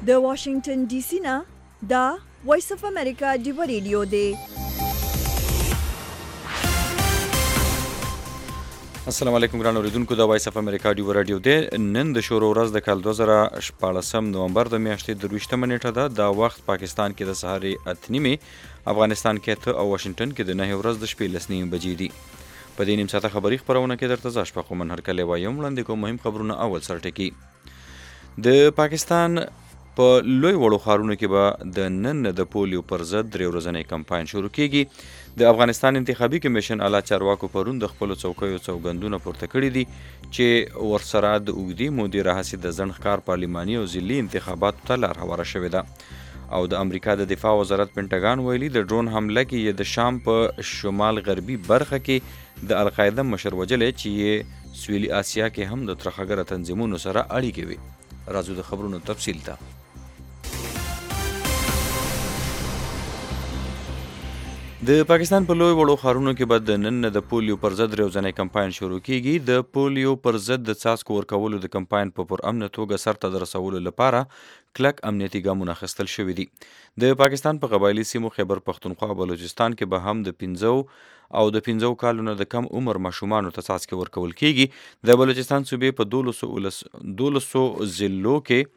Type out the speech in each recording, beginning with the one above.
د واشنگټن ډي سي نه دا وایس اف امریکا ډیو ریډیو دی. السلام علیکم ګران اوریدونکو، د وایس اف امریکا ډیو رادیو دی. نن د شروع ورځ د کال 2014 نومبر د میاشتې 23 نیټه ده. دا وخت پاکستان کې د سهار 8:30، افغانستان کې 8 او واشنگټن کې د 9 ورځ د شپې 9 بجې دي. په دې نیم ساعته خبري خبرونه کې درته زه اشفاق ومن هرکلی وایم. وړاندې کوم مهم خبرونه. اول سرټکي د پاکستان په لوی وړو ښارونو کې به د نن د پولیو پر ضد 3 ورځنی کمپاین شروع کیږي. د افغانستان انتخابي کمیشن اعلی چارواکو پرون د خپلو څوکیو سوګندونه پورته کړي دي چې ورسره د اوږدې مودې راهیسې د ځنډ پارلماني او ضلعي انتخاباتو ته لار هواره شوې ده. او د امریکا د دفاع وزارت پنټاګان ویلي د ډرون حمله کې د شام په شمال غربي برخه کې د القاعده مشر وجلی چې یې سویلي آسیا کې هم د ترخګره تنظیمونو سره اړیکې وي. راځو د خبرونو تفصیل ته. د پاکستان په لوی وړو ښارونو کې به د نن د پولیو پر ضد 3 ورځنی کمپاین شروع کیږي. د پولیو پر ضد د څاڅکو ورکولو د کمپاین په پرامنه توګه سرته د رسولو لپاره کلک امنیتي ګامونه اخیستل شوي دي. د پاکستان په قبایلي سیمو خیبر پښتونخوا او بلوچستان کې به هم د 15 کالونو د کم عمر ماشومانو ته څاڅکي ورکول کیږي. د بلوچستان صوبې په 1200 ضلعو کې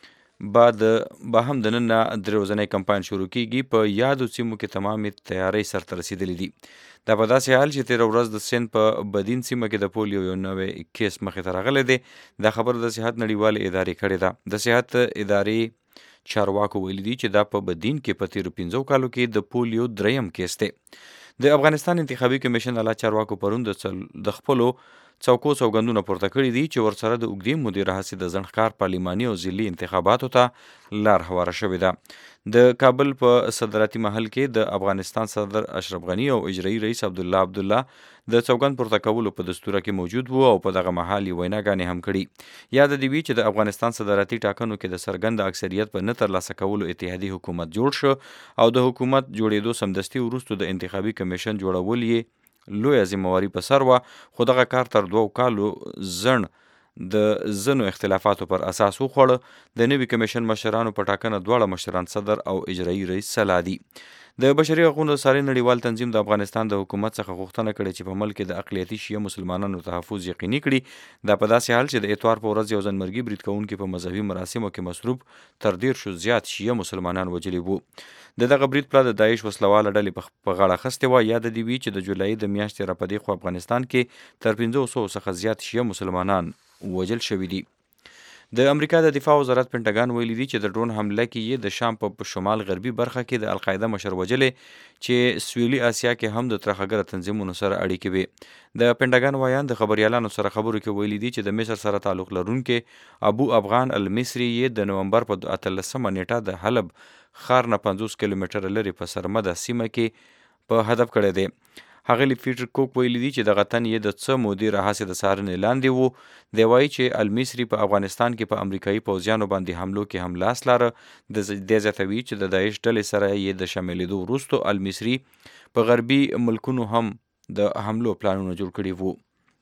به هم د نن 3 ورځنی کمپاین شروع کیږي. په یادو سیمو کې تمامې تیاری سرته رسیدلې دي. دا په داسې حال چې 13 ورځ د سند په بدین سیمه کې د پولیو یو نوی کیس مخې ته راغلی دی. دا خبر د صحت نړیوالې ادارې کړې ده. د صحت ادارې چارواکو ویلي دي چې دا په بدین کې په تیرو 15 کالو کې د پولیو 3م کیس دی. د افغانستان انتخابي کمیشن اعلی چارواکو پرون د خپلو څوکو سوګندونه پورته کړي دي چې ورسره د اوږدې مودې راهیسې د ځنډ پارلماني او ضلعي انتخاباتو ته لار هواره شوې ده. د کابل په صدارتي محل کې د افغانستان صدر اشرف غني او اجرایي رئیس عبدالله د سوګند پورته کولو په دستوره کې موجود وو او په دغه مهال یې ویناګانې هم کړي. یاد دې وي چې د افغانستان صدارتي ټاکنو کې د څرګند اکثریت په نه ترلاسه کولو اتحادي حکومت جوړ شو او د حکومت جوړېدو سمدستي وروسته د انتخابي کمیشن جوړول یې لویه ذمهواري په سر وه. خو دغه کار تر 2 کالو د ځینو اختلافاتو پر اساس وخوړه. د نوي کمیشن مشرانو په ټاکنه دواړه مشران صدر او اجرایي رئیس سلا دي. د بشري حقوقو ساري نړیوال تنظیم د افغانستان د حکومت څخه غوښتنه کړې چې په ملک کې د اقلیتي شیعه مسلمانانو تحفظ یقیني کړي. دا په داسې حال چې د اتوار په ورځ یو ځانمرګي برید کوونکي په مذهبي مراسمو کې مصروف تر 100 زیات شیعه مسلمانان وژلي وو. دغه برید پلا د داعش وسلواله ډلې په غاړه اخیستې وه. یاد دې وي چې د جولای د میاشتې راپدې خو افغانستان کې تر 500 څخه زیات شیعه مسلمانان وژل شوي دي. د امریکا د دفاع وزارت پنټاګان ویلي دي چې د ډرون حمله کې یې د شام په شمال غربي برخه کې د القاعده مشر وژلی چې سویلي آسیا کې هم د ترخګره تنظیمونو سره اړیکې وي. د پنټاګان وایان د خبریالانو سره خبرو کې ویلي دي چې د مصر سره تعلق لرونکي ابو افغان المصري یې د نومبر په 18 نیټه د حلب ښار نه 50 کیلومتره لرې په سرمده سیمه کې په هدف کړی دی. هغه پیټر کوک ویلي دي چې دغه تن یې د څه مودې راهیسې د څارنې لاندې وو. دی وایي چې المصري په افغانستان کې په امریکایي پوځیانو باندې حملو کې هم لاس لاره. دی زیاتوي چې د داعش ډلې سره یې د شاملېدو وروسته المصري په غربي ملکونو هم د حملو پلانونه جوړ کړي وو.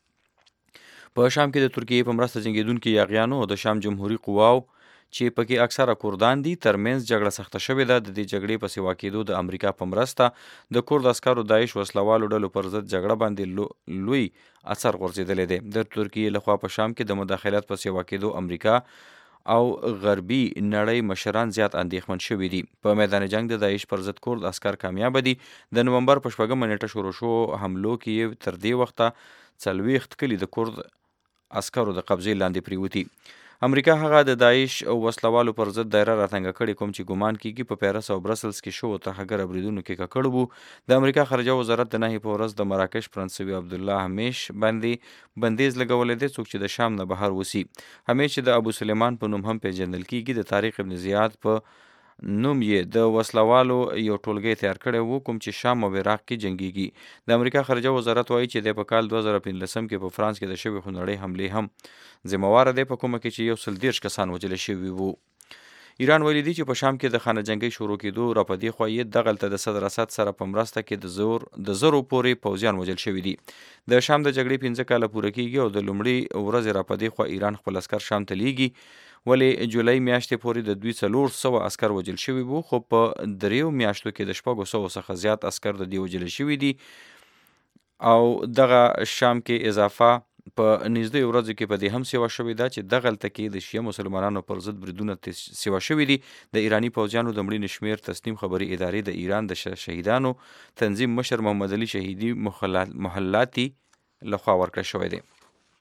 په شام کې د ترکیې په مرسته جنګېدونکي یاغیانو او د شام جمهوري قواو چې پکې اکثره کردان دي ترمنځ جګړه سخته شوې ده. د دې جګړې په سیوا کېدو د امریکا په مرسته د کرد عسکرو داعش وسلوالو ډلو پر ضد جګړه باندې لوی اثر غورځېدلی دی. د ترکیې لخوا په شام کې د مداخلت په سیوا کېدو امریکا او غربي نړۍ مشران زیات اندېښمن شوي دي. په میدان جنگ د داعش پر ضد کرد عسکر کامیاب دي. د نومبر په 4 نیټه شروع شو حملو کې تر دې وخته 40 کلي د کرد عسکرو د قبضې لاندې پریوتي. امریکا هغه د داعش او وسلوالو پر ضد دایره راتنګه کړې کوم چې ګمان کیږي په پیرس او برسلز کې شو ترهګره بریدونو کې ککړ وو. د امریکا خارجه وزارت د نهي په ورځ د مراکش فرانسوي عبدالله همیش باندې بندیز لګولی دی څوک چې د شام نه بهر وسی. همیش چې د ابو سلیمان په نوم هم پیژندل کیږي د طارق ابن زیاد په نوم یې د وسلوالو یو ټولګی تیار کړی وو کوم چې شام او عراق کې جنګیږي. د امریکا خارجه وزارت وایي چې د په کال 2015 کې په فرانس کې د شوې خونړۍ حملې هم ذمہوار دی په کومه کې چې 130 کسان وژل شوي وو. ایران ویلي دي چې په شام کې د خانه جنګۍ شروع کېدو راپدې خوا یې دغلته د صدر اسد سره په مرسته کې د زرو پورې پوځیان وژل شوي دي. د شام د جګړې 5 کاله پوره کېږي او د لومړۍ ورځې راپدې خوا ایران خپل عسکر شام ته لیږي، ولې جولای میاشتې پورې د دوی 400 عسکر وژل شوي وو، خو په 3 میاشتو کې د 600 څخه زیات عسکر د دې وژل شوي دي. او دغه شام کې اضافه په نږدې ورځو کې په دې هم سیوا شوې ده چې دغلته کې د شیعه مسلمانانو پر ضد بریدونه سیوا شوي دي. د ایراني پوځیانو د مړینې شمېر تسنیم خبري ادارې د ایران د شهیدانو تنظیم مشر محمد علي شهیدي محلاتی لخوا ورکړی شوی دی.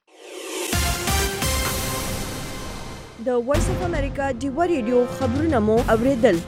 د وایس اف امریکا ډیوا ریډیو خبرونه مو اوریدل.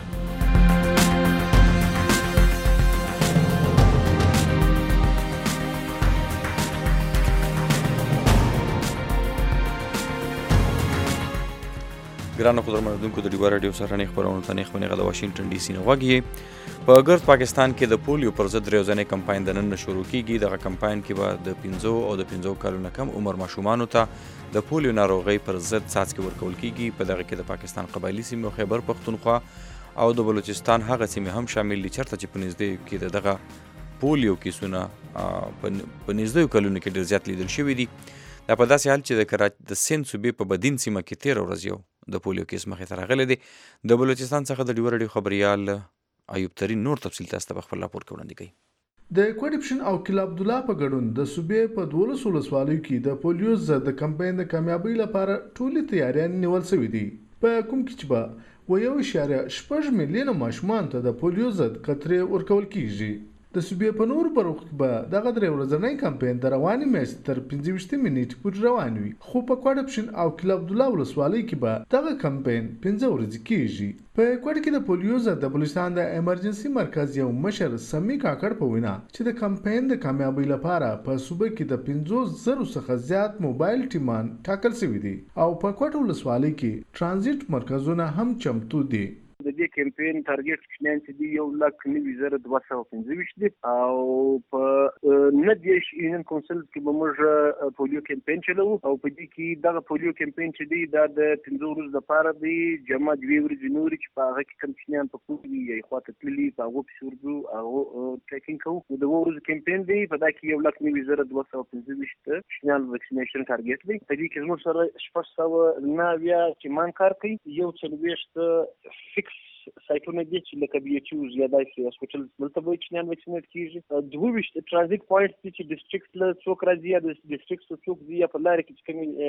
ګرانو قدرمنونکو، د ډیوا راډیو سهارنۍ خپرونو ته نیغ د واشنګټن ډي سي نه غوږ یې. په ګرد پاکستان کې د پولیو پر ضد ورځنی کمپاین د نن نه شروع کیږي. دغه کمپاین کې به د 15 او د 15 کالو نه کم عمر ماشومانو ته د پولیو ناروغۍ پر ضد څاڅکي ورکول کیږي. په دغه کې د پاکستان قبایلي سیمې خیبر پختونخوا او د بلوچستان هغه سیمې هم شامل دي چېرته چې په نږدې کې دغه پولیو کیسونه په نږدې کلونو کې ډېر زیات لیدل شوي دي. دا په داسې حال چې د سند صوبې په بدین سیمه کې 13 ورځ یو د پولیو کیس مخې ته راغلی دی. د بلوچستان څخه د ډیوا راډیو خبریال ایوب ترین نور تفصیل تاسو ته په خپل راپور کې وړاندې کوي. د کوډپشن او کلا عبدالله په ګډون د صوبې په 12 ولسوالیو کې د پولیو ضد د کمپاین د کامیابی لپاره ټولې تیاریان نیول شوې دي. په کوم کې چې 1.6 میلیونه ماشومان ته د پولیو ضد قطرې ورکول کیږي. د صوبې په نورو برخو کې به دغه 3 ورځنی کمپاین د روانې میاشتې تر 15 منټې پورې روان وي، خو په کوډپشن او کلا عبدالله ولسوالۍ کې به دغه کمپاین 15 ورځې کیږي. په کوډ کې د پولیو ضد د بلوچستان د ایمرجنسي مرکز یو مشر سمی کاکړ په وینا چې د کمپاین د کامیابی لپاره په صوبه کې د 50,000 څخه زیات موبایل ټیمان ټاکل شوي دي او په کوټ ولسوالۍ کې ترانزیت مرکزونه هم چمتو دي. د دې کمپاین ټارګټ شنن چې دی 1,9,225 دي او په ندیش یونین کونسل کې به موږ پولیو کمپاین چلو او په دې کې دغه پولیو کمپاین چې دی د 15 ورځې لپاره دی جمع 2 ورځې نور چې په هغه کې کم شنن په کومي یې خواته تللی په هغه پسورځو او ټریکینګ کوو. د ورځې کمپاین دی په دا کې 1,9,225 شنن ویکسینیشن ټارګټ دی. په دې کې موږ سره 609 چې مان کار کوي، یو 40 فکس سایټونه دي چې لکه بي ایچ یو زیاده شي هسپټل دلته به چې نن ویکسینیټ کیږي. 22 ترانزیت پوینټس چې ډیسټریکټ له څوک راځي یا د ډیسټریکټ څوک دی په لار کې چې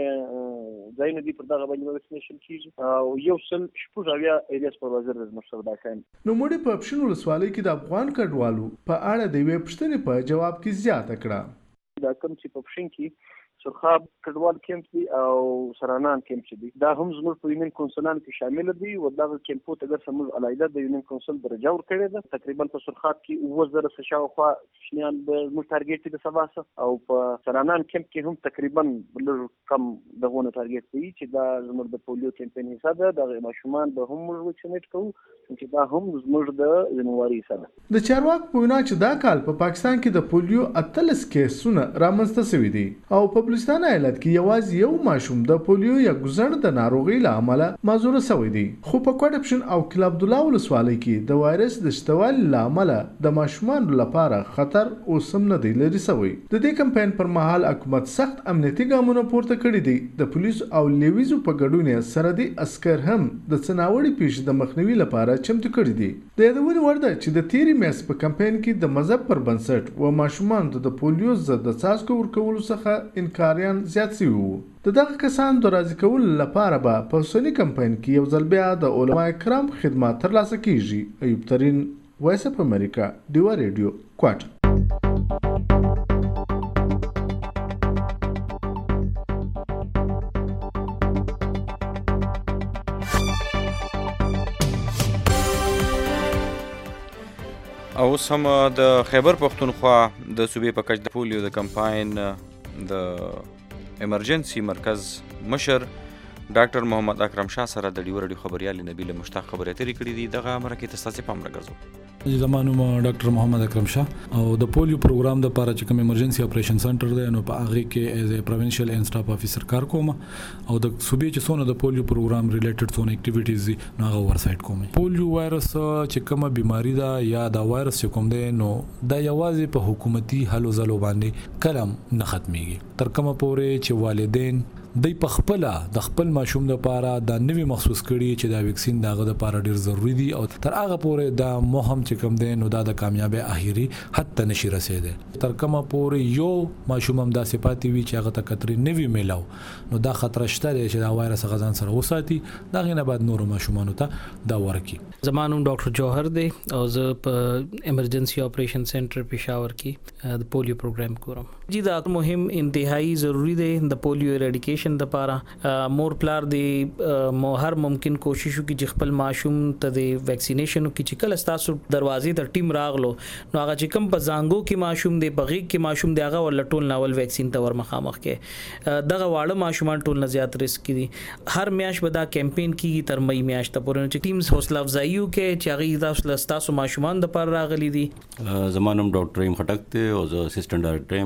کوم ځایونه دي پر دغه باندې ویکسینیشن کیږي او یو سل شپږاویا ایریاس پر وزیر د مشردا خان. نو موږ په اپشن ولسوالۍ کې د افغان کډوالو په اړه د ویب پښتنې په جواب کې زیاته کړه. دا کوم چې په اپشن کې سرخاب کډوال کیمپ دی او سرانان کیمپ دی، دا هم زموږ په یونین کونسلان کې شامل دي او دغه کیمپو ته سمول علایده د یونین کونسل درجه ورکړې ده. تقریبا په سرخاب کې 2000 شاوخوا شنیان د موږ ټارګټ د سباسه او په سرانان کیمپ کې هم تقریبا بل کم دغه ټارګټ دی چې دا زموږ د پولیو کمپاین حساب ده. د ماشومان به هم موږ ویکسینیټ کوو چې دا هم زموږ د جنوري حساب ده. د چارواک په وینا چې دا کال په پاکستان کې د پولیو 18 کیسونه رامنځته شوي دي او په بلوچستان ایالت کې یوازې یو ماشوم د پولیو یا ګزړ د ناروغۍ له امله معذور شوی دی، خو په کوډپشن او کلا عبدالله ولسوالۍ کې د وایرس د شتوالي له امله د ماشومانو لپاره خطر اوس هم نه دی لرې شوی. د دې کمپاین پر مهال حکومت سخت امنیتي ګامونه پورته کړي دي. د پولیسو او لیویزو په ګډون سرحدي عسکر هم د څناوړي پیښې د مخنیوي لپاره چمتو کړي دي. د یادونې وړ ده چې د تیرې میاشتې په کمپاین کې د مذهب پر بنسټ و ماشومانو ته د پولیو ضد د څاڅکو ورکولو څخه انکاریان زیات شوي وو. د دغه کسانو د راضي کولو لپاره به په اوسني کمپاین کې یو ځل بیا د علما کرام خدمات ترلاسه کیږي. ایوب ترین، وایس اف امریکا، ډیوا ریډیو، کوټ. او اوس هم د خیبر پختونخوا د صوبې په کچ د پولیو د کمپاین د ایمرجنسي مرکز مشر ډاکټر محمد اکرم شاه سره د ډیوا راډیو خبریال نبیل مشتاق خبرې اترې کړې دي. دغه مرکه ته ستاسو پام راګرځو. زمانو ډاکټر محمد اکرم شاه او د پولیو پروګرام د لپاره چې کوم ایمرجنسي اپریشن سنټر دی نو په هغه کې ایز ا پروینشل اینڈ سټاف افیسر کار کوم او د صوبې چې څونه د پولیو پروګرام ریلیټډ څونه اکټیویټیز نو هغه ورسایت کوم. پولیو وایرس چې کومه بیماری ده یا دا وایرس چې کوم دی نو دا یوازې په حکومتي هلو ځلو باندې کلم نه ختميږي تر کومه پورې چې والدین د خپل د خپل ماشوم لپاره د نوې مخصوص کړي چې دا ویکسین دغه لپاره ډیر ضروری دی او تر هغه پورې دا مهم چې کوم دی نو دا د کامیابی اخیری حد ته نشي رسیدي تر کومه پورې یو ماشوم هم د صفات وی چې هغه ته کتري نوې میلاو نو دا خطر شته چې دا وایرس غزان سره وساتي دا غینه بعد نور ماشومانو ته دا ورکی. زمانوم ډاکټر جوهر دی او زه په ایمرجنسي اپریشن سنټر پېښور کې د پولیو پروګرام کوم. جی دا مهم انتهایی ضروری دی د پولیو ایریډیکیشن د لپاره مور پلار دی هر ممکن کوشش وکړي چې خپل ماشوم ته د ویکسینیشن کې چې کله تاسو دروازې ته ټیم راغلو نو هغه چې کوم په زانګو کې ماشوم دی بغیګ کې ماشوم دی هغه ولټول ناول ویکسین ته ورمخامخ کې دغه واړه ماشومان ټول نه زیات ریسک دي. هر میاش به دا کمپین کیږي تر مې میاش ته پورې چې ټیمز حوصله افزایی وکړي چې هغه تاسو ماشومان د پر راغلي دي. زمانم ډاکټر ایم خټک ته او اسسټنټ ډایریکټر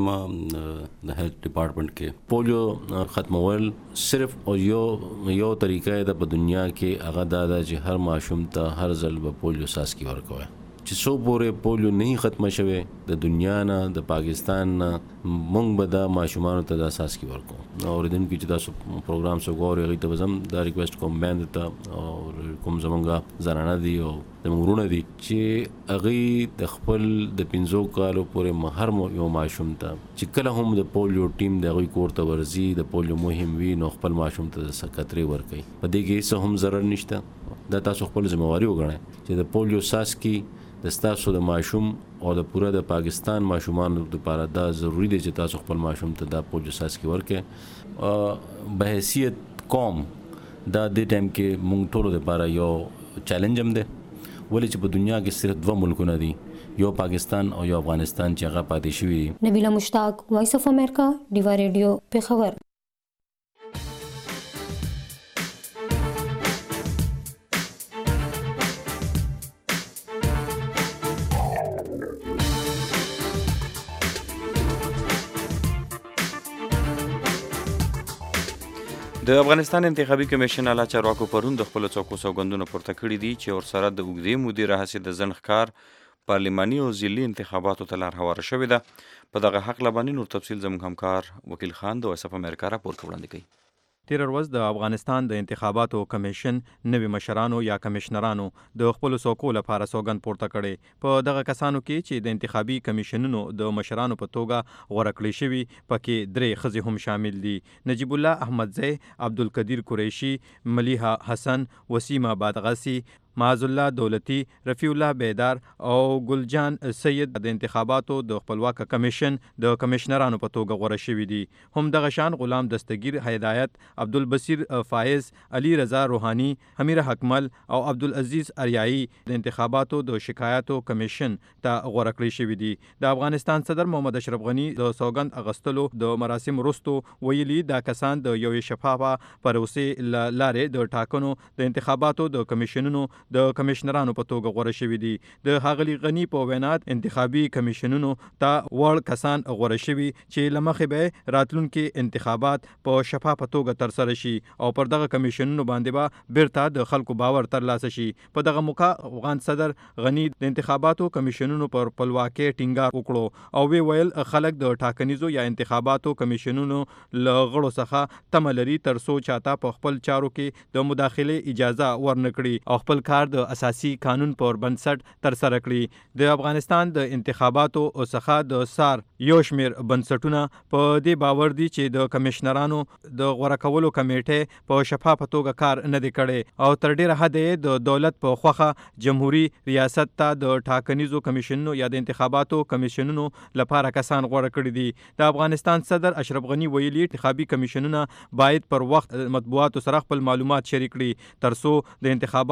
یم د هیلث ډپارټمنټ کې. پولیو ختمول صرف او یو طریقه ده په دنیا کې هغه دا چې هر ماشوم ته هر ځل به پولیو ساسکی ورکوي چې څو پورې پولیو نه ختم شوه د دنیا نه د پاکستان نه مونږ به د ماشومانو ته د ساسکی ورکو او ردن کې چې تاسو پروګرام سو غوړې غي ته زم دا ریکوست کوم باندې ته او کوم زمونږه زنانه دي او د مورونه دي چې اغي د خپل د 15 کالو پورې هر یو ماشوم ته چې کله هم د پولیو ټیم د غوي کور ته ورزي د پولیو مهم وي نو خپل ماشوم ته سکتري ورکي په دې کې څه هم ضرر نشته دا تاسو خپل ذمہواری وګڼئ چې د پولیو ساسکی د تاسو د ماشوم او د پوره د پاکستان ماشومانو لپاره دا ضروری دی چې تاسو خپل ماشوم ته د پولیو ساسکی ورکړئ. به حیثیت قوم دا د ټیم کې مونږ ټول لپاره یو چیلنج هم دی ولې چې په دنیا کې صرف 2 ملکونه دي یو پاکستان او یو افغانستان چې هغه پاتې شوی دي. نبیلا مشتاق وایس اف امریکا ډیوا ریډیو پېښور. د افغانستان انتخابي کمیشن اعلی چارواکو پرون د خپل څوکو سوګندونه پورته کړي دي چې ورسره د اوږدې مودې راهیسې د ځنډ ښکار پارلماني او ضلعي انتخاباتو ته لار هواره شوې ده. په دغه حق باندې نور تفصیل زموږ همکار وکیل خان د وایس اف امریکا راپور وړاندې کوي. تیر ورځ د افغانستان د انتخاباتو کمیشن نوي مشرانو یا کمشنرانو د خپل څوکو لپاره سوګند پورته کړي. په دغه کسانو کې چې د انتخابي کمیشنونو د مشرانو په توګه غوړه کړي شوي پکې 3 ښځې هم شامل دي. نجیب الله احمدزی، عبدالقدیر قریشي، ملیحه حسن، وسیمه بادغسی، معاذ الله دولتی، رفیع الله بیدار او ګلجان سید د انتخاباتو د خپلواک کمیشن د کمشنرانو په توګه غوړه شوي دي. هم دغه شان غلام دستگیر هدایت، عبدالبصیر فایز، علی رضا روحانی، حمیر حکمل او عبدالعزیز اریایی د انتخاباتو د شکایاتو کمیشن ته غوړه کړي شوي دي. د افغانستان صدر محمد اشرف غنی د سوګند اغستلو د مراسم وروسته ویلي دا کسان د یو شفافه پروسې لارې د ټاکنو د انتخاباتو د کمیشنونو د کمشنرانو په توګه غوړه شوي دي. د ښاغلي غني په وینا انتخابي کمیشنونو ته وړ کسان غوړه شوي چې له مخې به راتلونکي انتخابات په شفافه توګه ترسره شي او پر دغه کمیشنونو باندې به بیرته د خلکو باور ترلاسه شي. په دغه موقع افغان صدر غني د انتخاباتو کمیشنونو پر خپلواکۍ ټینګار وکړو او وی ویل خلک د ټاکنیزو یا انتخاباتو کمیشنونو له غړو څخه تمه لري تر څو چاته په خپل چارو کې د مداخلې اجازه ورنکړي او خپل کار د اساسي قانون پر بنسټ تر سره کړي. د افغانستان د انتخاباتو څخه د سار یو شمیر بنسټونه په دې باور دي چې د کمشنرانو د غوړه کولو کمیټې په شفافه توګه کار نه دی کړی او تر ډیره حد د دولت په خوخه جمهوریت ریاست ته د ټاکنیزو کمیشنونو یا د انتخاباتو کمیشنونو لپاره کسان غوړه کړي دي. د افغانستان صدر اشرف غنی ویلي انتخابي کمیشنونه باید پر وخت مطبوعاتو سره خپل معلومات شریک کړي تر څو د انتخاباتو چارې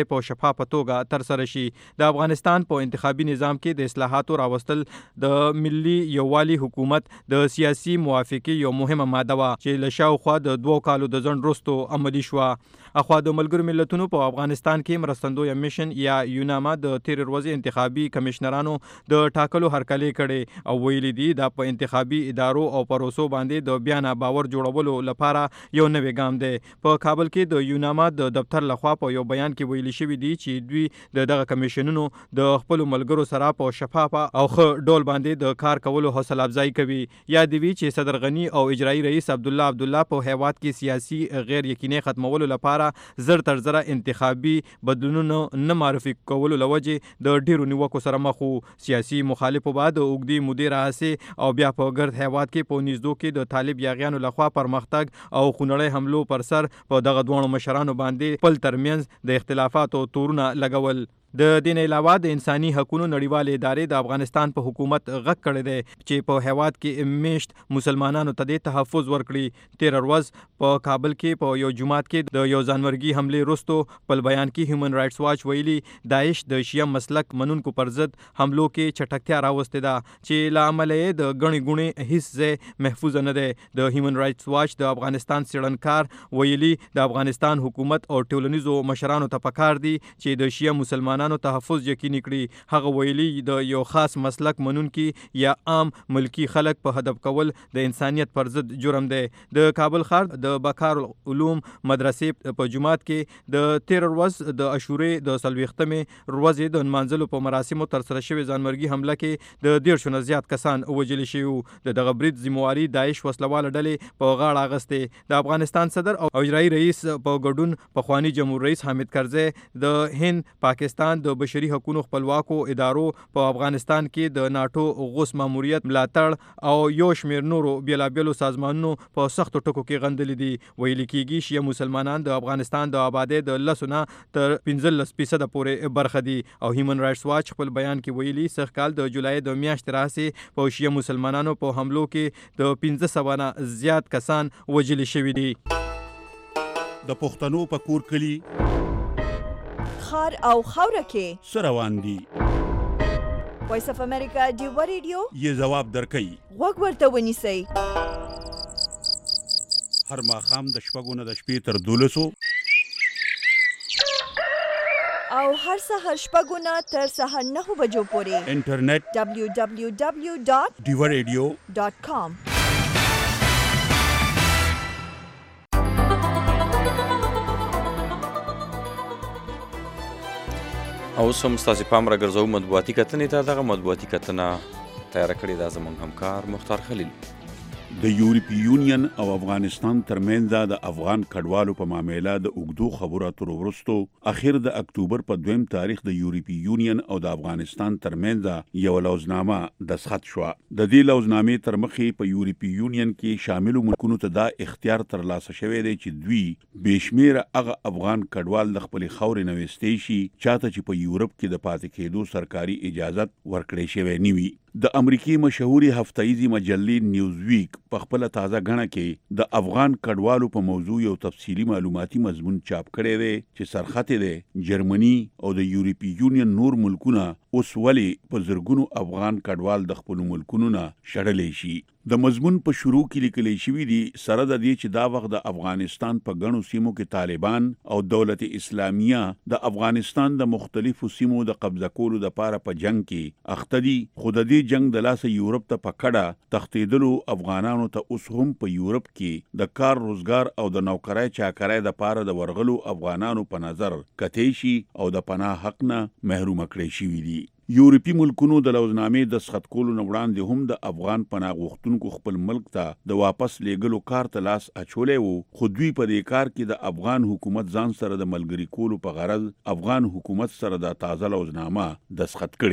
منصف او شفاف توګه تر سره شي. د افغانستان په انتخابي نظام کې د اصلاحاتو راوستل د ملي یووالي حکومت د سیاسي موافقه یو مهمه ماده وه چې له شاوخوا د 2 کالو د ځنډ وروسته عملي شوه. اخوا د ملګرو ملتونو په افغانستان کې مرستندویه میشن یا یوناما د تیرې ورځې انتخابي کمشنرانو د ټاکلو هرکلې کړې او ویلي دي دا په انتخابي ادارو او پروسو باندې د بیان باور جوړولو لپاره یو نوی ګام دی. په کابل کې د یوناما د دفتر لخوا په یو بیان کې ویلي شوی دی چې دوی دغه کمیشنونو د خپل ملګرو سره په شفافه او ښه ډول باندې د کار کولو حوصله افزایی کوي. یا دی وی چې صدر غنی او اجرایی رئیس عبدالله په هیواد کې سیاسي غیر یقیني ختمولو لپاره زر تر زره انتخابي بدلونونو نه معرفي کولو لوجه د ډیرو نیوکو سره مخ وو. سیاسي مخالفو بعد اوږدې مودې راهیسې او بیا په ګرد هیواد کې په نږدو کې د طالب یاغیانو لخوا پرمختګ او خونړی حملو پر سر په دغه دوه مشرانو باندې خپل ترمنځ د اختلافاتو تورونه لګول. د دین علاوه د انساني حقوقو نړیوالې ادارې د افغانستان په حکومت غږ کړی دی چې په هیواد کې میشت مسلمانانو ته د تحفظ ورکړي. 13 ورځ په کابل کې په یو جماعت کې د یو ځانمرګي حمله وروسته په بیان کې هیومن رائټس واچ ویلي داعش د شیعه مسلک منونکو پر ضد حملو کې چټکتیا راوستې ده چې له امله یې د غني ګونې هیڅ ځای محفوظ نه دی. د هیومن رائټس واچ د افغانستان څېړنکار ویلي د افغانستان حکومت او ټولنیزو مشرانو ته پکار دي چې د شیعه مسلمانانو تحفظ یقیني کړي. هغه ویلي د یو خاص مسلک منونکي یا عام ملکی خلک په هدف کول د انسانیت پر ضد جرم دی. د کابل ښار د بکار العلوم مدرسې په جماعت کې د 13 ورځ د عاشورې د 40مې ورځې د نمانځلو په مراسمو تر سره شوې ځانمرګي حمله کې د 150 نه زیات کسان وژل شوي. د دغه برید ذمہواري داعش وسلواله ډلې په غاړه اخیستې. د افغانستان صدر او اجرایی رئیس په ګډون پخوانی جمهور رئیس حامد کرزی د هند پاکستان د بشري حقوقو خپلواکو ادارو په افغانستان کې د ناتو غوث ماموریت ملاتړ او یو شمېر نورو بیلابیلو سازمانونو په سختو ټکو کې غندلي دي. ویل کېږي شیعه مسلمانان د افغانستان د آبادۍ د 10 نه تر 15% پورې برخه دي. او هیومن رائټس واچ خپل بیان کې ویلي سږ کال د جولای د میاشتې راهیسې په شیعه مسلمانانو په حملو کې د 1500 نه زیات کسان وژل شوي دي. د پښتنو په کور کلی خار او خاوره کې سروان دي. وایس اف امریکا ډیوا ریډیو یې جواب درکړي. وګ ورته ونیسئ. هر ماښام د شپږو نه د شپې تر 12 او هر سهار شپږو نه تر سهار 9 بجو پورې انټرنیټ www.diwaradio.com. او سم ستاسو پام راګرځو مطبوعاتي کتنې ته. دغه مطبوعاتي کتنه تیار کړې ده زموږ همکار مختار خلیل. د یورپی یونین او افغانستان ترمنځ د افغان کډوالو په معاملې د اوږدو خبرو اترو وروسته اخر د اکتوبر په 2 تاریخ د یورپی یونین او د افغانستان ترمنځ یو لوزنامه دسخط شو. د دې لوزنامې تر مخې په یورپی یونین کې شامل ملکونو ته دا اختیار ترلاسه شوی دی چې دوی بشمیره هغه افغان کډوال د خپل خاورې نه وستې شي چاته چې په یورپ کې د پاتې کېدو سرکاري اجازه ورکړې شوی نیوي. د امریکای مشهوري هفتایي مجلې نیوز ویک په خپل تازه غنه کې د افغان کډوالو په موضوع یو تفصیلی معلوماتي مضمون چاپ کړی دی چې سرخطه دی جرمني او د یورپی یونین نور ملکونه اوس ولې په زرګونو افغان کډوال د خپل ملکونو نه شړلې شي. د مضمون په شروع کې لیکل شوی دی سره د دې چې دا وخت د افغانستان په غنو سیمو کې طالبان او دولت اسلامیه د افغانستان د مختلفو سیمو د قبضه کولو لپاره په جنگ کې اخته دي. خو د دې جنگ د لاسه یورپ ته پکړه تختیدلو افغانانو ته اوس هم په یورپ کې د کار روزګار او د نوکرۍ چاکرۍ د پاره د ورغلو افغانانو په نظر کتې شي او د پناه حق نه محروم کړي شي دي. یورپی ملکونو د لوزنامې د سخت کولو نه وړاندې هم د افغان پناه غوښتونکو خپل ملک ته د واپس لیږلو کار ته لاس اچولی وو. خو دوی په دې کار کې د افغان حکومت ځان سره د ملګري کولو په غرض افغان حکومت سره د تازه لوزنامه دستخط کړې ده.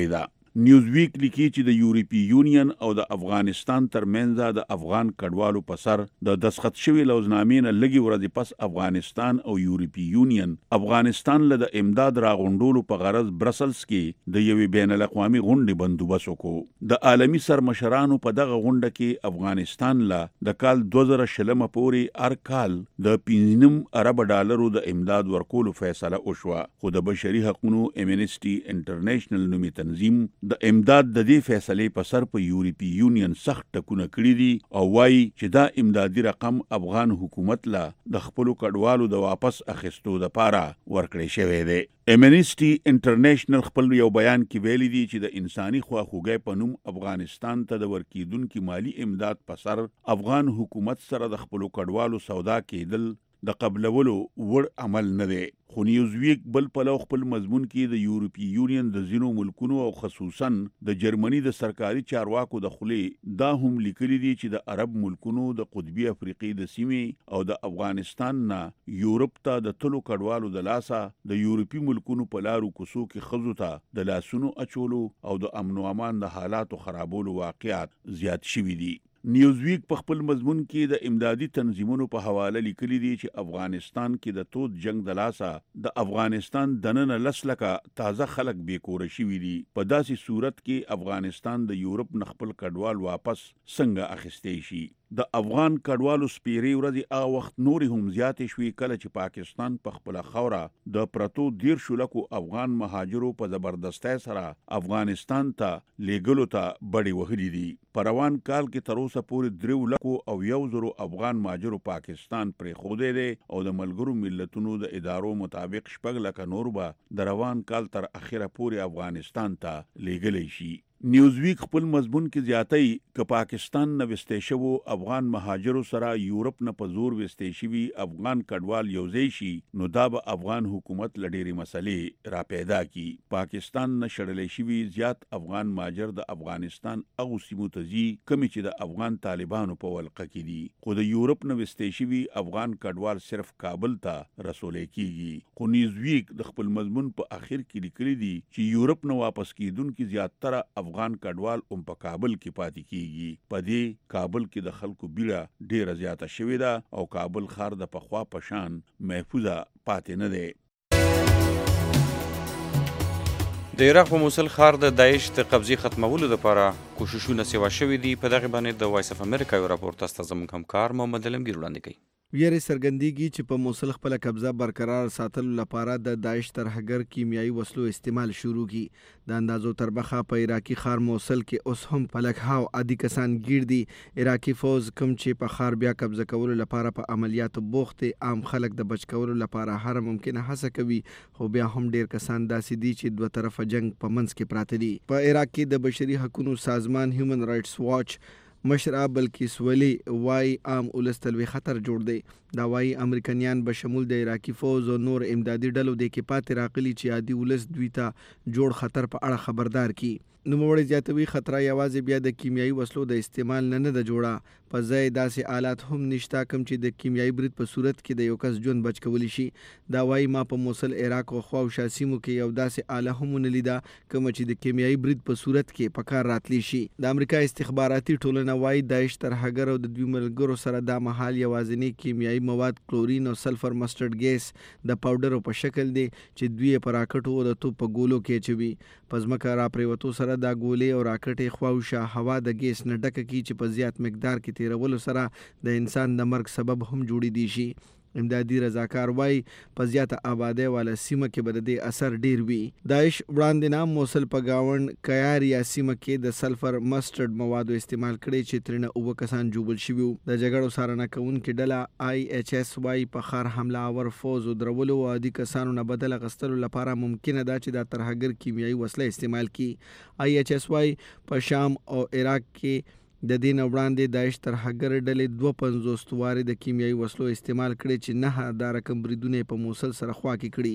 نیوزویک لیکي چې د یورپی یونین او د افغانستان ترمنځ د افغان کډوالو په سر د دسخط شوی لوزنامې نه لږی ورځې پس افغانستان او یورپی یونین افغانستان له د امداد راغونډولو په غرض برسلز کې د یوې بین الاقوامي غونډې بندوبست وکړو. د عالمي سرمشرانو په دغه غونډه کې افغانستان له د کال 2020 پورې هر کال د 5 ارب ډالرو د امداد ورکولو فیصله وشوه، خو د بشري حقوقو امنیسټي انټرنیشنل نومي تنظیم د امداد د دې فیصلې په سر په یورپی یونین سخت ټکونه کړي دي او وایي چې دا امدادي رقم افغان حکومت له د خپلو کډوالو د واپس اخیستو لپاره ورکړی شوی دی. امنیسټي انټرنیشنل خپل یو بیان کې ویلي دي چې د انساني خواخوږۍ په نوم افغانستان ته د ورکیدونکو مالی امداد په سر افغان حکومت سره د خپلو کډوالو سودا کېدل د قبلولو وړ عمل نه دی. خو نیوزویک بل پلو خپل مضمون کې د یورپی یونین د ځینو ملکونو او خصوصا د جرمني د سرکاري چارواکو د خولې دا هم لیکلي دي چې د عرب ملکونو د قطبي افریقې د سیمې او د افغانستان نه یورپ ته د تلو کډوالو د لاسه د یورپی ملکونو په لارو کوڅو کې ښځو ته د لاسونو اچولو او د امن و امان د حالاتو خرابولو واقعات زیات شوي دي. نیوزویک په خپل مضمون کې د امدادي تنظیمونو په حواله لیکلي دي چې افغانستان کې د تود جنگ د لاسه د افغانستان دننه لسلکه تازه خلک بیکوره شوي دي. په داسې صورت کې افغانستان د یورپ نه خپل کډوال واپس څنګه اخیستی شي؟ د افغان کډوالو سپیرې ورځې هغه وخت نورې هم زیاتې شوې کله چې پاکستان په خپله خاوره د پرتو 13 لکو افغان مهاجرو په زبردستۍ سره افغانستان ته لیږلو ته بډې وهلي دي. په روان کال کې تر اوسه پورې 3 لکو او 1,000 افغان مهاجرو پاکستان پرېښودی دی او د ملګرو ملتونو د ادارو مطابق 6 لکه نور به د روان کال تر اخره پورې افغانستان ته لیږلی شي. نیوزویک خپل مضمون کې زیاتوي که پاکستان نه وستې شوو افغان مهاجرو سره یورپ نه په زور وستې شوي افغان کډوال یوځای شي نو دا به افغان حکومت له ډېرې مسلې را پیدا کړي. پاکستان نه شړلی شوي زیات افغان مهاجر د افغانستان هغو سیمو ته ځي کومې چې د افغان طالبانو په ولقه کې دي، خو د یورپ نه وستې شوي افغان کډوال صرف کابل ته رسولی کیږي. خو نیوزویک د خپل مضمون په اخر کې لیکلي دي چې یورپ نه واپس کیدونکي زیاتره افغان کډوال هم په کابل کې پاتې کیږي. په دې کابل کې د خلکو بیړه ډیره زیاته شوې ده او کابل ښار د پخوا په شان محفوظه پاتې نه دی. د عراق په موصل ښار د داعش د قبضې ختمولو لپاره کوششونه سیوا شوي دي. په دغه باندې د وایس اف امریکا یو راپور تاسو ته زموږ همکار محمد علمګیر وړاندې کوي. ویری څرګندېږي چې په موصل خپل قبضه برقرار ساتلو لپاره د داعش ترهګر کیمیاوي وسلو استعمال شروع کی. د اندازو تر بخه په عراقي ښار موصل کې اوس هم په لکهاو عادي کسان ګیر دي. عراقي فوز کوم چې په ښار بیا قبضه کولو لپاره په عملیاتو بوخت عام خلک د بچ کولو لپاره هر ممکنه هڅه کوي، خو بیا هم ډیر کسان داسې دي چې دوه طرفه جنگ په منځ کې پراته دي. په عراق کې د بشري حقوقو سازمان هیومن رائټس واچ مشره بلکیس ولی وای عام ولس تلوي خطر جوړ دی. دا وای امریکایان به شمول د عراقي فوز او نور امدادي ډلو د کې پاتې راغلي چې عادي ولس دوی ته جوړ خطر په اړه خبردار کی. نوموړی زیاتوي خطر یوازې بیا د کیمیاوي وسلو د استعمال نه ده جوړه، په ځای داسې آلات هم نشته کوم چې د کیمیاوي برید په صورت کې د یو کس ژوند بچ کولی شي. دا وایي ما په موصل عراق او خواوشا سیمو کې یو داسې آله هم ونه لیده کوم چې د کیمیاوي برید په صورت کې په کار راتلی شي. د امریکا استخباراتي ټولنه وایي داعش ترهګر او د دوی ملګرو سره دا مهال یوازینی کیمیاوي مواد کلورین او سلفر مسټرډ ګیس د پاوډرو په شکل دی چې دوی په راکټو او د توپ په ګولو کې اچوي. په ځمکه را پریوتو سره دا ګولې او راکټې خواوشا هوا د ګیس نه ډکه کی چې په زیات مقدار کې تیرولو سره د انسان د مرګ سبب هم جوړې دي شي. امدادي رضاکار وای په زیاته آبادی والا سیمه کې به د دې اثر ډیر وي. داعش وړاندې نام موصل په گاوند کیاریا سیمه کې د سلفر مسټرډ موادو استعمال کړي چې ترنه اوه کسان جوړل شوي. د جګړو څارنه کوونکې ډله آی ایچ اس وای په ښار حمله آور فوز او درولو او عادي کسانو نه بدل اخیستلو لپاره ممکنه ده چې دا ترهګر کیمیاوي وسله استعمال کړي. آی ایچ اس وای په شام او عراق کې د دین وړاندې داعش ترهګر ډلې 52 وارې د کیمیاوي وسلو استعمال کړي چې نه دا رقم بریدونه په موصل سره خوا کې کړي.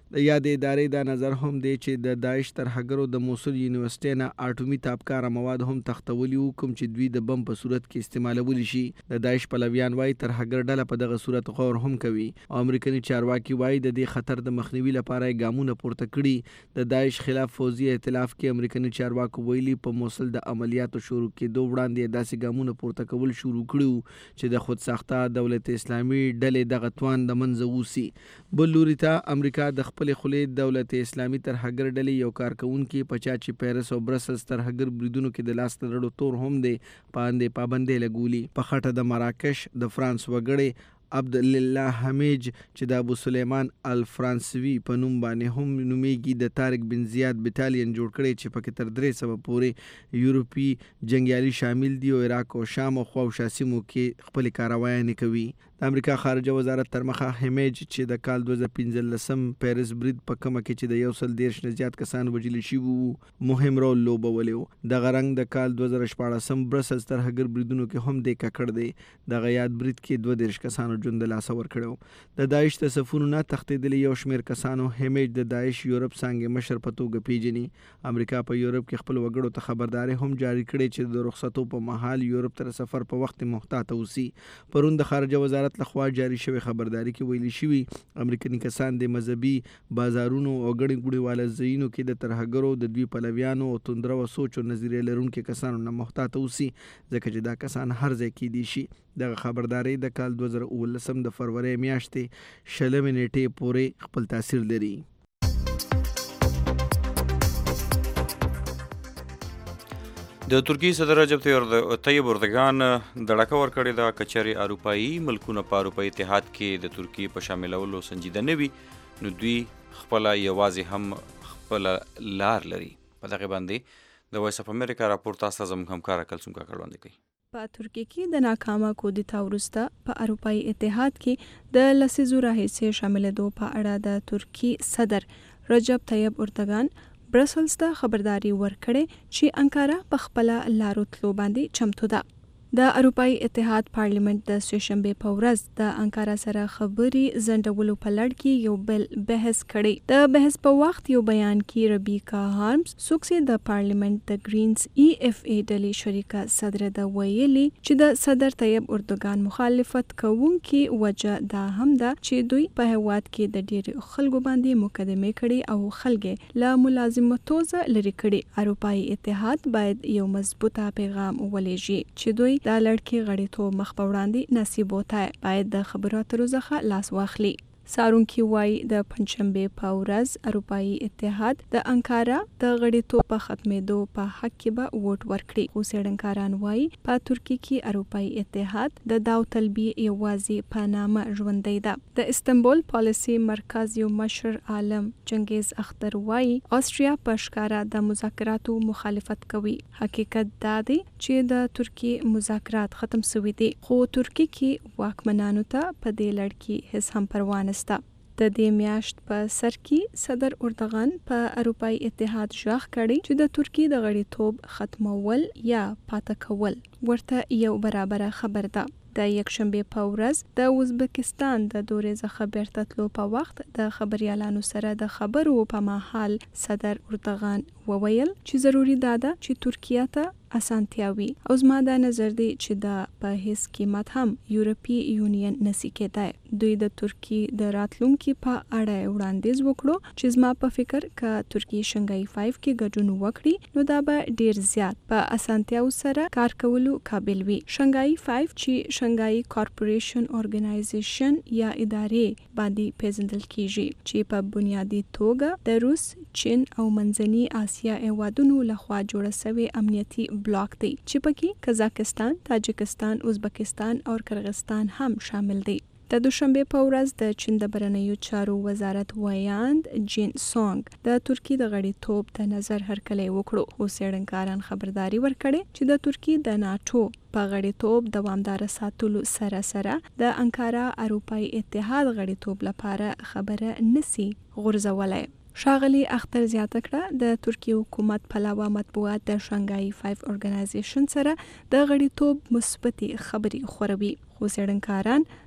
د یادې ادارې دا نظر هم دی چې د داعش ترهګرو د موصل یونیورسيټي نه اټومي تابکاره مواد هم تختولي کوم چې دوی د بم په صورت کې استعمالول شي. د داعش پلویان وايي ترهګر ډله په دغه صورت غور هم کوي او امریکایي چارواکي وايي د دې خطر د مخنیوي لپاره ګامونه پورته کړي. د داعش خلاف فوزي ائتلاف کې امریکایي چارواکو ویلي په موصل د عملیاتو شروع کېدو وړاندې داسې ګامونه پورته کول شروع کړو چې د خود ساخته دولت اسلامي ډلې دغه توان د منځه ووسي. بل لوري ته امریکا د خپل خلې دولت اسلامي ترهګر ډلې یو کارکونکي په چا چې پیرس او برسلز ترهګر بریدونو کې د لاس تړلو تور هم دی پابندۍ لګولي. په خټه د مراکش د فرانس وګړي عبدالله حمیج چې د ابو سلیمان الفرانسوي په نوم باندې هم نومیږي د طارق بن زیاد بټالین جوړ کړي چې پکې تر 300 پورې یورپی جنگیالي شامل دي او عراق او شام او خواوشا سیمو کې خپل کاروایانې کوي. د امریکا خارجه وزارت تر مخه حمیج چې د کال 2015 پیرس برید په کومه کې چې د 130 نه زیات کسان وژل شوي وو مهم رول لوبولی و. دغه رنګ د کال 2014 برسلز ترهګر بریدونو کې هم د ککړ دی. دغه یاد برید کې 32 کسانو ژوند له لاسه ورکړو. د داعش د صفونو نه تښتېدلي یو شمېر کسانو حمیج د داعش یورپ څانګې مشر په توګه پیژني. امریکا په یورپ کې خپل وګړو ته خبرداري هم جاری کړې چې د رخصتو په مهال یورپ ته سفر په وخت محتاط اوسي. پرون د خارجه وزارت لخوا جاری شوی خبرداري کې ویلي شوی امریکایي کسان د مذهبي بازارونو او ګڼې ګوڼې والا ځایونو کې د ترهګرو د دوی پلویانو او توندره و سوچ او نظریې لرونکو کسانو نه محتاط اوسي ځکه چې دا کسان هر ځای کې دي شي. دغه خبرداري د کال 2019 د فروری میاشتې 20 نیټې پورې خپل تاثیر لري. د ترکی صدر رجب طیب اردوغان دړکه ورکړې ده کچري اروپایي ملکونه په اروپایي اتحاد کې د ترکی په شاملولو سنجیده نه وي نو دوی خپله یوازې هم خپله لار لري. په دغه باندې د وایس اف امریکا راپور تاسو ته زموږ همکار کلثوم کاکړ وړاندې کوي. په ترکیه کې د ناکامه کودتا وروسته په اروپایي اتحاد کې د لسیزو راهیسې شاملېدو په اړه د ترکی صدر رجب طیب اردوغان برسلز ته خبرداري ورکړې چې انکارا په خپل لارو تلو باندې چمتو ده. د اروپایي اتحاد پارلیمنت د سهشنبه په ورځ د انکارا سره خبري زندولو په لړ کې یو بل بحث کړي. د بحث په وخت یو بیان کې ربیکا هارمز سوکسي د پارلیمنت د گرینز EFA ډلې شریکه صدر د ویلي چې د صدر طیب اردوغان مخالفت کوونکي وجه دا هم ده چې دوی په هواد کې د ډېر خلکو باندې مقدمه کړي او خلک له ملازمتو لري کړي. اروپایي اتحاد باید یو مضبوطه پیغام ولېږي چې دوی دا لړکې غړیتوب مخ په وړاندې نصیب وته باید د خبرو اترو څخه لاس واخلي. سارونکي وای د پنځشنبه په ورځ اروپایي اتحاد د انکارا د غړیتوب په ختمېدو په حق کې به ووټ ورکړي. خو څېړنکاران وای په ترکیه کې اروپایي اتحاد د داوطلبي یوازې په نامه ژوندی ده. د استنبول پالیسي مرکز یو مشر عالم چنګیز اختر وای آسټریا په ښکارا د مذاکراتو مخالفت کوي. حقیقت دا دی چې د ترکیه مذاکرات ختم شوي دي خو ترکیه کې واکمنانو ته په دې لړ کې هیڅ هم پروا نه د دې میاشت په سر کې صدر اردوغان په اروپایي اتحاد ژغ کړی چې د ترکیه د غړیتوب ختمول یا پاتې کول ورته یو برابر خبر ده. د یکشنبه په ورځ د ازبکستان د دورې څخه بیرته تلو په وخت د خبريالانو سره د خبرو په مهال صدر اردوغان وویل چې ضروری ده چې ترکیه ته اسانتیاوي او زما دا نظر دی چې دا په هیڅ قیمت هم یورپی یونین نسی کېدای. دوی د ترکیه د راتلونکي په اړه وړاندیز وکړو چې زما په فکر ک ترکیه شنګای 5 کې ګډون وکړي نو دا به ډیر زیات په اسانتیاو سره کار کولو قابل وي. شنګای 5 چې شنګای کارپوریشن اورګنایزیشن یا ادارې باندې پیژندل کیږي چې په بنیادی توګه د روس، چین او منځني آسیا هیوادونو لخوا جوړه شوی امنیتي بلاک دی چې پکې قزاقستان، تاجکستان، ازبکستان او قرغیزستان هم شامل دي. د دوشنبه په ورځ د چین د بهرنیو چارو وزارت ویاند جین سونګ د ترکیه د غړیتوب د نظر هرکلی وکړو. خو څېړنکاران خبرداري ورکړې چې د ترکیه د ناټو په غړیتوب دوامدار ساتلو سره سره د انکارا اروپایي اتحاد غړیتوب لپاره خبره نسی غورځولای. ښاغلي اختر زیاته کړه د ترکیه حکومت پلاوه مطبوعات د شنګای 5 اورګنایزیشن سره د غړیتوب مثبتې خبرې خوروي. خو څېړنکاران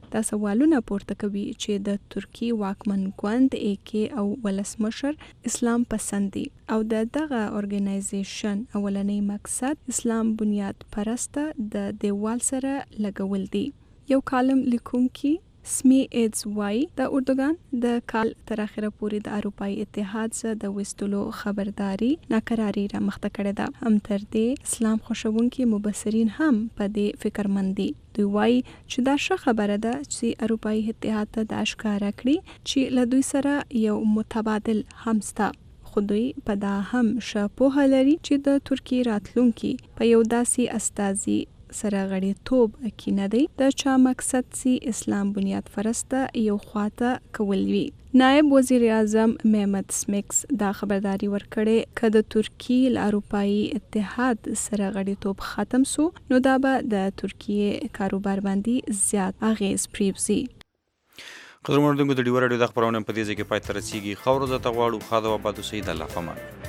دا سوالونه پورته کوي چې د ترکی واکمن ګوند AK او ولسمشر اسلام پسند دي او دغه اورګنایزیشن اولنی مقصد اسلام بنیاد پرسته د دیوال سره لګول دي. یو کالم لیکونکي سمی ایدز وای د اردوغان د کال تر اخره پورې د اروپای اتحاد سره د وستلو خبرداري ناکراری را مخته کړې ده. هم تر دې اسلام خوشونکي مبصرین هم په دې فکرمند دي. دوی وای چې دا ښه خبره ده چې اروپای اتحاد ته د اشکاره کړي چې له دوی سره یو متبادل همستا خو دوی په دا هم ښه پوهه لري چې د ترکی راتلونکي په یو داسې استازي سره غړیتوب کې نه دی د چا مقصد سي اسلام بنیاد پرسته یو خواته کول وی. نائب وزیر اعظم محمد سمیکس دا خبرداري ورکړې چې د ترکی له اروپایي اتحاد سره غړیتوب ختم سو نو دا به د ترکیه کاروبار باندې زیات اغیز پریوزي. قدرمنو د ډیوار د خبرونه په دې ځای کې پای تر رسیدي خبرو زته غواړو خاطر و بعد سید الله فمان